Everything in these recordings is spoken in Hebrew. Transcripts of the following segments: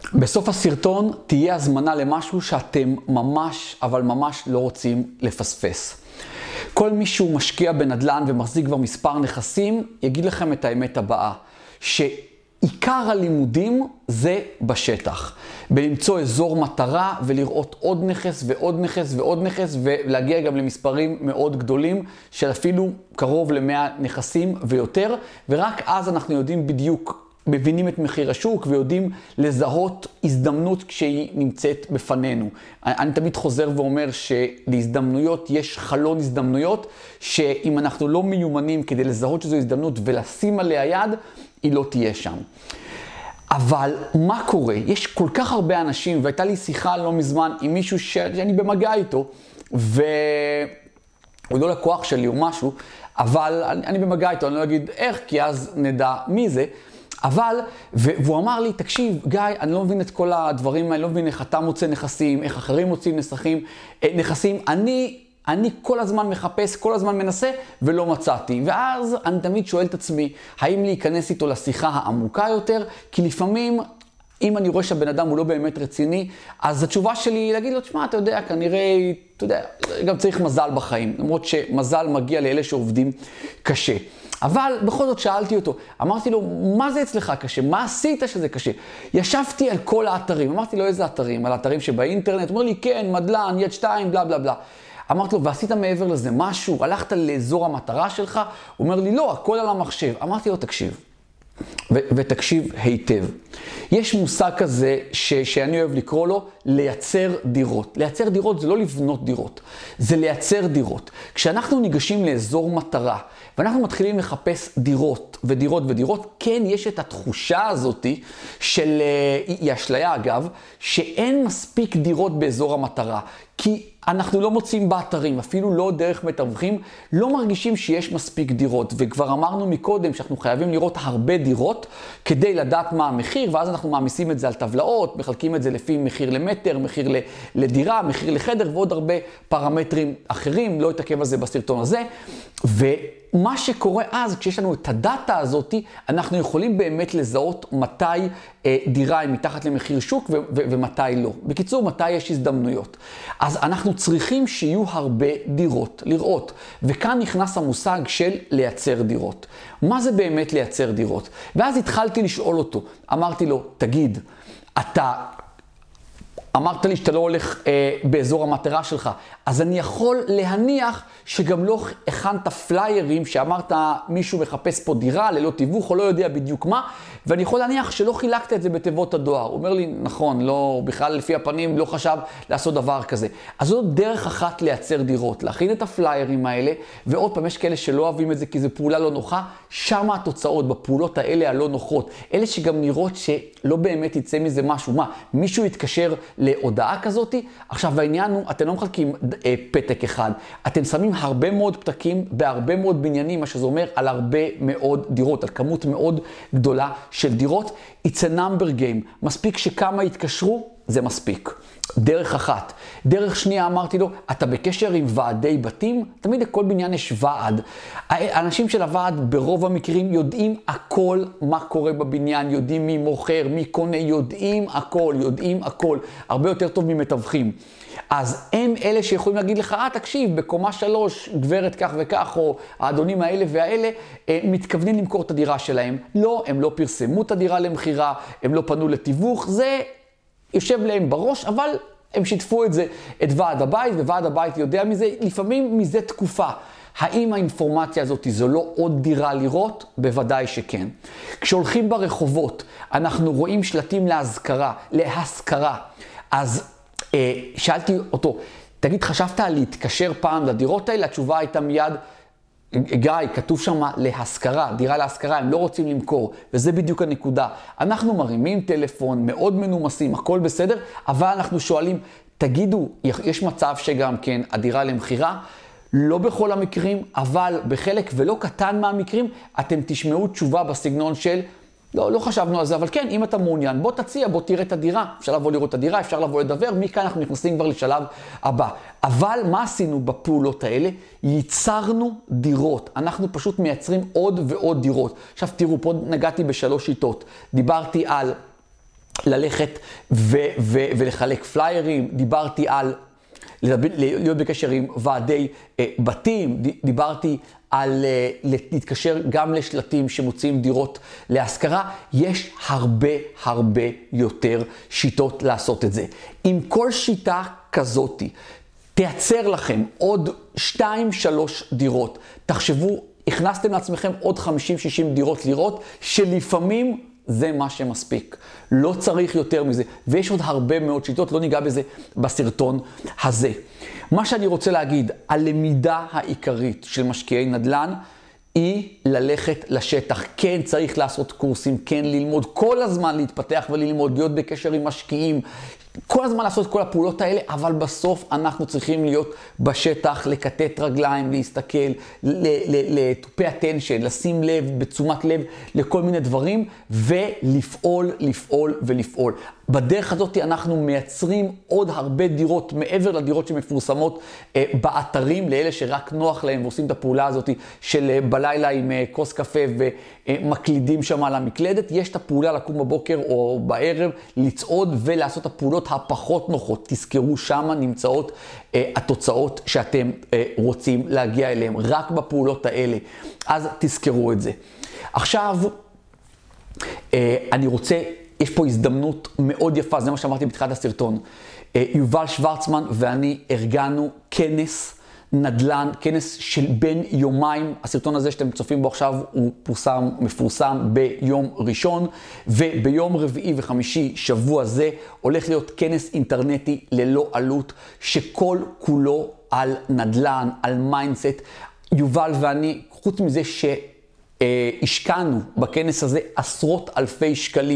בסוף הסרטון תהיה הזמנה למשהו שאתם ממש, אבל ממש לא רוצים לפספס. כל מי שהוא משקיע בנדל"ן ומחזיק כבר מספר נכסים, יגיד לכם את האמת הבאה, שעיקר הלימודים זה בשטח. בלמצוא אזור מטרה ולראות עוד נכס ועוד נכס ועוד נכס, ולהגיע גם למספרים מאוד גדולים, של אפילו קרוב ל100 נכסים ויותר, ורק אז אנחנו יודעים בדיוק, מבינים את מחיר השוק ויודעים לזהות הזדמנות כשהיא נמצאת בפנינו. אני תמיד חוזר ואומר שלהזדמנויות יש חלון הזדמנויות, שאם אנחנו לא מיומנים כדי לזהות שזו הזדמנות ולשים עליה יד, היא לא תהיה שם. אבל מה קורה? יש כל כך הרבה אנשים, והייתה לי שיחה לא מזמן עם מישהו שאני במגע איתו, והוא לא לקוח שלי או משהו, אבל אני במגע איתו, אני לא אגיד איך, כי אז נדע מי זה. אבל, והוא אמר לי, תקשיב, גיא, אני לא מבין את כל הדברים, אני לא מבין איך אתה מוצא נכסים, איך אחרים מוצאים נכסים. אני כל הזמן מחפש, כל הזמן מנסה, ולא מצאתי. ואז אני תמיד שואל את עצמי, האם להיכנס איתו לשיחה העמוקה יותר? כי לפעמים, אם אני רואה שהבן אדם הוא לא באמת רציני, אז התשובה שלי היא להגיד לו, תשמע, אתה יודע, כנראה, אתה יודע, גם צריך מזל בחיים. למרות שמזל מגיע לאלה שעובדים קשה. אבל בכל זאת שאלתי אותו, אמרתי לו, מה זה אצלך קשה? מה עשית שזה קשה? ישבתי על כל האתרים, אמרתי לו, איזה אתרים? על האתרים שבאינטרנט, הוא אומר לי, כן, מדלן, יד 2, בלה בלה בלה. אמרתי לו, ועשית מעבר לזה משהו? הלכת לאזור המטרה שלך? הוא אומר לי, לא, הכל על המחשב. אמרתי לו, תקשיב, ותקשיב היטב. יש מושג כזה שאני אוהב לקרוא לו לייצר דירות. לייצר דירות זה לא לבנות דירות, זה לייצר דירות. כשאנחנו ניגשים לאזור מטרה, ואנחנו מתחילים לחפש דירות ודירות ודירות, כן יש את התחושה הזאת של, היא אשליה אגב, שאין מספיק דירות באזור המטרה. כי אנחנו לא מוצאים באתרים, אפילו לא דרך מתווכים, לא מרגישים שיש מספיק דירות. וכבר אמרנו מקודם שאנחנו חייבים לראות הרבה דירות כדי לדעת מה המחיר, ואז אנחנו מעמיסים את זה על טבלאות, מחלקים את זה לפי מחיר למטר, מחיר לדירה, מחיר לחדר, ועוד הרבה פרמטרים אחרים, לא אתעכב על זה בסרטון הזה. ומה שקורה אז, כשיש לנו את הדאטה הזאת, אנחנו יכולים באמת לזהות מתי דירה היא מתחת למחיר שוק ומתי לא. בקיצור, מתי יש הזדמנויות. אז אנחנו צריכים שיהיו הרבה דירות לראות. וכאן נכנס המושג של לייצר דירות. מה זה באמת לייצר דירות? ואז התחלתי לשאול אותו. אמרתי לו, תגיד, אמרת לי שאתה לא הולך באזור המטרה שלך, אז אני יכול להניח שגם לא הכנת פליירים שאמרת מישהו מחפש פה דירה ללא תיווך או לא יודע בדיוק מה, ואני יכול להניח שלא חילקת את זה בתיבות הדואר. הוא אומר לי, נכון, לא, בכלל לפי הפנים לא חשב לעשות דבר כזה. אז זאת דרך אחת לייצר דירות, להכין את הפליירים האלה, ועוד פעם יש כאלה שלא אוהבים את זה כי זו פעולה לא נוחה, שם התוצאות בפעולות האלה הלא נוחות, אלה שגם נראות שלא באמת יצא מזה משהו. מה, מישהו יתקשר להודעה כזאת? עכשיו העניין הוא, אתם לא מחלקים פתק אחד, אתם שמים הרבה מאוד פתקים בהרבה מאוד בניינים, מה שזה אומר על הרבה מאוד דירות, על כמות מאוד גדולה של דירות. It's a number game. מספיק שכמה יתקשרו, זה מספיק. דרך אחת. דרך שנייה אמרתי לו, אתה בקשר עם ועדי בתים? תמיד לכל בניין יש ועד. האנשים של הוועד ברוב המקרים יודעים הכל מה קורה בבניין, יודעים מי מוכר, מי קונה, יודעים הכל. הרבה יותר טוב ממתווכים. אז הם אלה שיכולים להגיד לך, תקשיב, בקומה 3, גברת כך וכך, או האדונים האלה והאלה, מתכוונים למכור את הדירה שלהם. לא, הם לא פרסמו את הדירה למחירה, הם לא פנו לתיווך, זה יושב להם בראש, אבל הם שיתפו את זה, את ועד הבית, וועד הבית יודע מזה, לפעמים מזה תקופה. האם האינפורמציה הזאת זו לא עוד דירה לראות? בוודאי שכן. כשהולכים ברחובות, אנחנו רואים שלטים להשכרה. אז שאלתי אותו, תגיד, חשבת להתקשר פעם לדירות האלה? התשובה הייתה מיד, גיא, כתוב שם להשכרה, דירה להשכרה, הם לא רוצים למכור, וזה בדיוק הנקודה. אנחנו מרימים טלפון, מאוד מנומסים, הכל בסדר, אבל אנחנו שואלים, תגידו, יש מצב שגם כן הדירה למחירה? לא בכל המקרים, אבל בחלק ולא קטן מהמקרים, אתם תשמעו תשובה בסגנון של, לא חשבנו על זה, אבל כן, אם אתה מעוניין, בוא תציע, בוא תראה את הדירה. אפשר לבוא לראות את הדירה, אפשר לבוא לדבר, מכאן אנחנו נכנסים כבר לשלב הבא. אבל מה עשינו בפעולות האלה? ייצרנו דירות. אנחנו פשוט מייצרים עוד ועוד דירות. עכשיו תראו, פה נגעתי בשלוש שיטות. דיברתי על ללכת ולחלק פליירים, דיברתי על להיות בקשר עם ועדי בתים, דיברתי על להתקשר גם לשלטים שמוצאים דירות להשכרה. יש הרבה יותר שיטות לעשות את זה. אם כל שיטה כזאת תייצר לכם עוד 2-3 דירות, תחשבו, הכנסתם לעצמכם עוד 50-60 דירות לראות, שלפעמים זה מה שמספיק. לא צריך יותר מזה. ויש עוד הרבה מאוד שיטות, לא ניגע בזה בסרטון הזה. מה שאני רוצה להגיד, הלמידה העיקרית של משקיעי נדל"ן, היא ללכת לשטח. כן, צריך לעשות קורסים, כן ללמוד, כל הזמן להתפתח וללמוד, להיות בקשר עם משקיעים, כל הזמן לעשות כל הפעולות האלה, אבל בסוף אנחנו צריכים להיות בשטח, לקטט רגליים, להסתכל, לטופי attention, לשים לב, בתשומת לב לכל מיני דברים, ולפעול. בדרך הזאת אנחנו מייצרים עוד הרבה דירות, מעבר לדירות שמפורסמות באתרים, לאלה שרק נוח להם ועושים את הפעולה הזאת של בלילה עם כוס קפה ומקלידים שם על המקלדת. יש את הפעולה לקום בבוקר או בערב, לצעוד ולעשות את הפעולות הפחות נוחות. תזכרו, שם נמצאות התוצאות שאתם רוצים להגיע אליהם, רק בפעולות האלה. אז תזכרו את זה. עכשיו, אני רוצה, יש פה הזדמנות מאוד יפה, זה מה שאמרתי בתחילת הסרטון. יובל שוורצמן ואני ארגנו כנס נדל"ן, כנס של בין יומיים. הסרטון הזה שאתם צופים בו עכשיו הוא מפורסם ביום ראשון, וביום רביעי וחמישי שבוע זה הולך להיות כנס אינטרנטי ללא עלות, שכל כולו על נדל"ן, על מיינדסט. יובל ואני, חוץ מזה השקענו בכנס הזה עשרות אלפי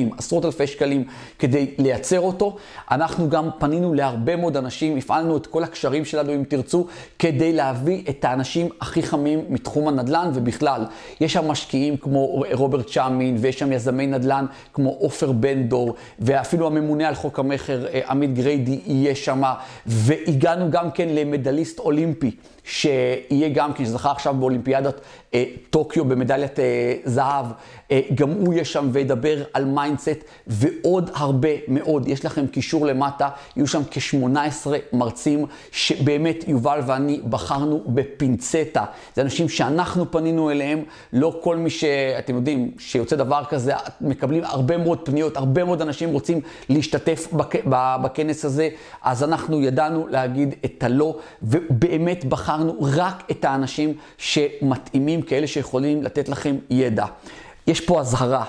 שקלים כדי לייצר אותו. אנחנו גם פנינו להרבה מאוד אנשים, הפעלנו את כל הקשרים שלנו אם תרצו, כדי להביא את האנשים הכי חמים מתחום הנדל"ן ובכלל. יש שם משקיעים כמו רוברט צ'אמין, ויש שם יזמי נדל"ן כמו עופר בן דור, ואפילו הממונה על חוק המחר עמית גריידי יהיה שם, והגענו גם כן למדליסט אולימפי, שיהיה גם כן, שזכה עכשיו באולימפיאדת טוקיו במדליית זהב, גם הוא יהיה שם וידבר על מיינדסט ועוד הרבה מאוד. יש לכם קישור למטה, יהיו שם כ-18 מרצים שבאמת יובל ואני בחרנו בפינצטה. זה אנשים שאנחנו פנינו אליהם, לא כל מי שאתם יודעים שיוצא דבר כזה, מקבלים הרבה מאוד פניות, הרבה מאוד אנשים רוצים להשתתף בכנס הזה, אז אנחנו ידענו להגיד את הלא, ובאמת בחרנו רק את האנשים שמתאימים, כאלה שיכולים לתת לכם ידע. יש פה הזהרה.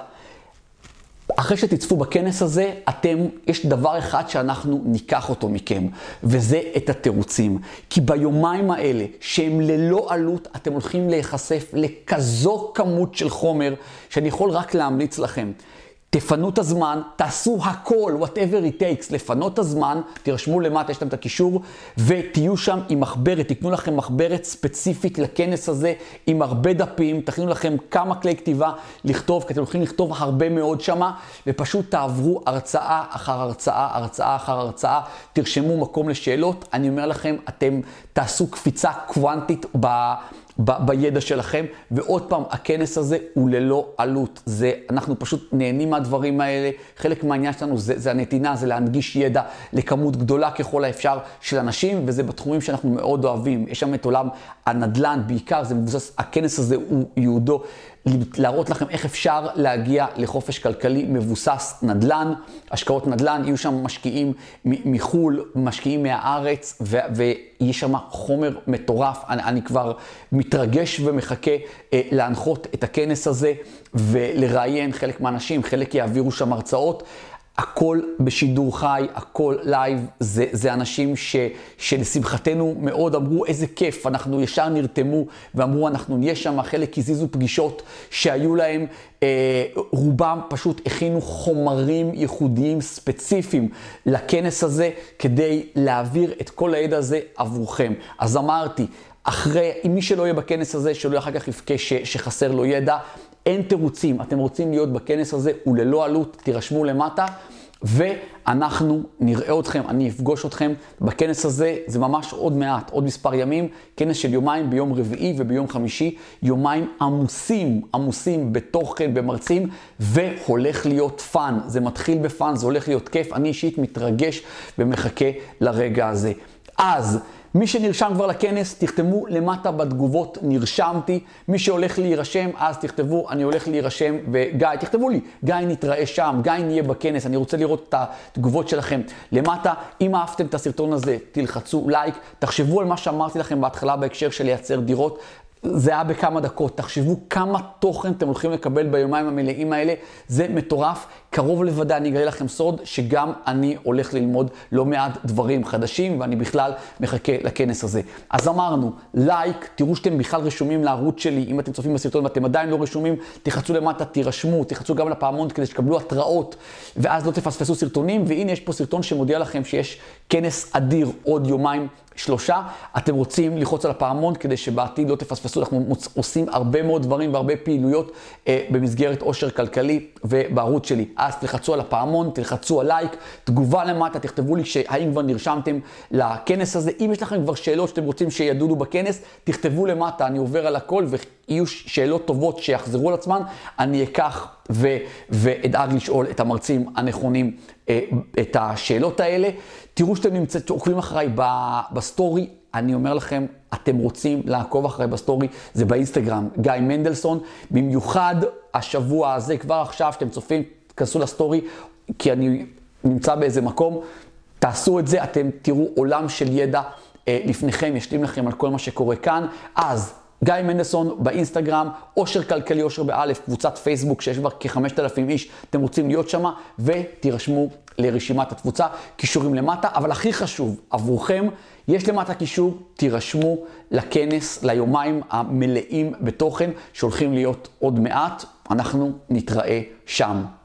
אחרי שתצפו בכנס הזה, יש דבר אחד שאנחנו ניקח אותו מכם, וזה את התירוצים. כי ביומיים האלה, שהם ללא עלות, אתם הולכים להיחשף לכזו כמות של חומר, שאני יכול רק להמליץ לכם. תפנו את הזמן, תעשו הכל, whatever it takes, לפנות את הזמן, תירשמו למטה, יש להם את הקישור, ותהיו שם עם מחברת, תקנו לכם מחברת ספציפית לכנס הזה, עם הרבה דפים, תכינו לכם כמה כלי כתיבה לכתוב, כי אתם הולכים לכתוב הרבה מאוד שמה, ופשוט תעברו הרצאה אחר הרצאה, תרשמו מקום לשאלות. אני אומר לכם, אתם תעשו קפיצה קוונטית בידע שלכם, ועוד פעם, הכנס הזה הוא ללא עלות. אנחנו פשוט נהנים מהדברים האלה. חלק מהעניין שלנו זה הנתינה, זה להנגיש ידע לכמות גדולה ככל האפשר של אנשים, וזה בתחומים שאנחנו מאוד אוהבים. יש שם את עולם הנדל"ן, בעיקר זה מבוסס, הכנס הזה הוא ייעודו להראות לכם איך אפשר להגיע לחופש כלכלי מבוסס נדל"ן, השקעות נדל"ן. יהיו שם משקיעים מחול, משקיעים מהארץ, ויש שם חומר מטורף. אני כבר מתרגש ומחכה להנחות את הכנס הזה ולראיין חלק מהאנשים, חלק יעבירו שם הרצאות. הכל בשידור חי, הכל לייב. זה אנשים שלשמחתנו מאוד אמרו איזה כיף, אנחנו ישר נרתמו ואמרו אנחנו נהיה שם. חלק הזיזו פגישות שהיו להם, רובם פשוט הכינו חומרים ייחודיים ספציפיים לכנס הזה כדי להעביר את כל הידע הזה עבורכם. אז אמרתי, אם מי שלא יהיה בכנס הזה, שלא אחר כך יפקה שחסר לו ידע, אין תירוצים. אתם רוצים להיות בכנס הזה, הוא ללא עלות, תירשמו למטה, ואנחנו נראה אתכם, אני אפגוש אתכם בכנס הזה, זה ממש עוד מעט, עוד מספר ימים, כנס של יומיים ביום רביעי וביום חמישי, יומיים עמוסים בתוכן, במרצים, והולך להיות פאן, זה מתחיל בפאן, זה הולך להיות כיף, אני אישית מתרגש ומחכה לרגע הזה. אז מי שנרשם כבר לכנס, תכתבו למטה בתגובות, נרשמתי. מי שהולך להירשם, אז תכתבו, אני הולך להירשם, וגיא, תכתבו לי, גיא נתראה שם, גיא נהיה בכנס, אני רוצה לראות את התגובות שלכם למטה. אם אהבתם את הסרטון הזה, תלחצו לייק, תחשבו על מה שאמרתי לכם בהתחלה בהקשר של לייצר דירות. זה היה בכמה דקות, תחשבו כמה תוכן אתם הולכים לקבל ביומיים המלאים האלה, זה מטורף, קרוב לוודאי, אני אגלה לכם סוד שגם אני הולך ללמוד לא מעט דברים חדשים, ואני בכלל מחכה לכנס הזה. אז אמרנו, לייק, תראו שאתם בכלל רשומים לערוץ שלי, אם אתם צופים בסרטון ואתם עדיין לא רשומים, תחצו למטה, תירשמו, תחצו גם לפעמון כדי שתקבלו התראות, ואז לא תפספסו סרטונים, והנה יש פה סרטון שמודיע לכם שיש כנס אדיר עוד יומיים, 3, אתם רוצים ללחוץ על הפעמון כדי שבעתיד לא תפספסו, אנחנו עושים הרבה מאוד דברים והרבה פעילויות במסגרת עושר כלכלי ובערוץ שלי. אז תלחצו על הפעמון, תלחצו על לייק, תגובה למטה, תכתבו לי האם כבר נרשמתם לכנס הזה. אם יש לכם כבר שאלות שאתם רוצים שידודו בכנס, תכתבו למטה, אני עובר על הכל ויהיו שאלות טובות שיחזרו על עצמן, אני אקח ואדאג לשאול את המרצים הנכונים את השאלות האלה. תראו שאתם עוקבים אחריי בסטורי, אני אומר לכם, אתם רוצים לעקוב אחריי בסטורי, זה באינסטגרם, גיא מנדלסון, במיוחד השבוע הזה, כבר עכשיו שאתם צופים, תכנסו לסטורי, כי אני נמצא באיזה מקום, תעשו את זה, אתם תראו עולם של ידע לפניכם, ישלים לכם על כל מה שקורה כאן. אז גיא מנדלסון באינסטגרם, עושר כלכלי, עושר באלף, קבוצת פייסבוק שיש כבר כ-5,000 איש, אתם רוצים להיות שם ותירשמו לרשימת התפוצה, קישורים למטה, אבל הכי חשוב עבורכם, יש למטה קישור, תירשמו לכנס, ליומיים המלאים בתוכן שהולכים להיות עוד מעט, אנחנו נתראה שם.